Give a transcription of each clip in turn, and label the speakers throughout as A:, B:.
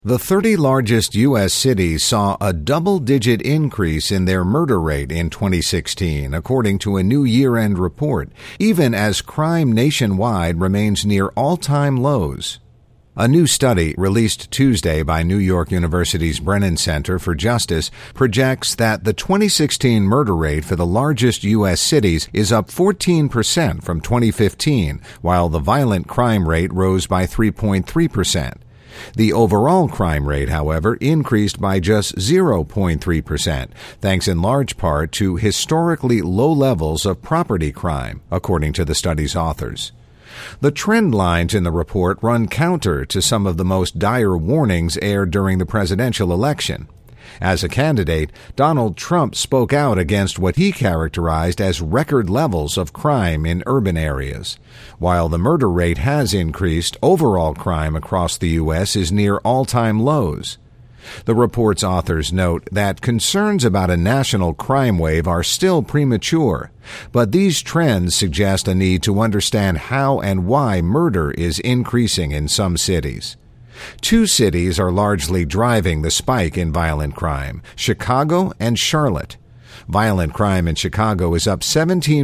A: The 30 largest U.S. cities saw a double-digit increase in their murder rate in 2016, according to a new year-end report, even as crime nationwide remains near all-time lows. A new study released Tuesday by New York University's Brennan Center for Justice projects that the 2016 murder rate for the largest U.S. cities is up 14% from 2015, while the violent crime rate rose by 3.3%. The overall crime rate, however, increased by just 0.3%, thanks in large part to historically low levels of property crime, according to the study's authors. The trend lines in the report run counter to some of the most dire warnings aired during the presidential election. As a candidate, Donald Trump spoke out against what he characterized as record levels of crime in urban areas. While the murder rate has increased, overall crime across the U.S. is near all-time lows. The report's authors note that concerns about a national crime wave are still premature, but these trends suggest a need to understand how and why murder is increasing in some cities. Two cities are largely driving the spike in violent crime: Chicago and Charlotte. Violent crime in Chicago is up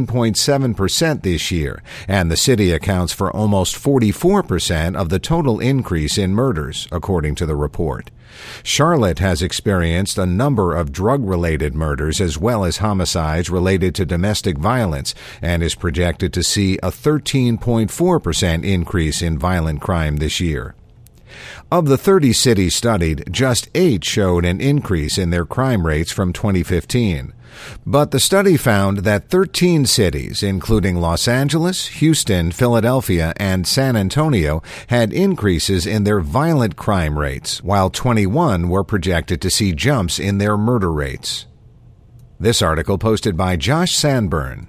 A: 17.7% this year, and the city accounts for almost 44% of the total increase in murders, according to the report. Charlotte has experienced a number of drug-related murders as well as homicides related to domestic violence and is projected to see a 13.4% increase in violent crime this year. Of the 30 cities studied, just 8 showed an increase in their crime rates from 2015. But the study found that 13 cities, including Los Angeles, Houston, Philadelphia, and San Antonio, had increases in their violent crime rates, while 21 were projected to see jumps in their murder rates. This article posted by Josh Sandburn.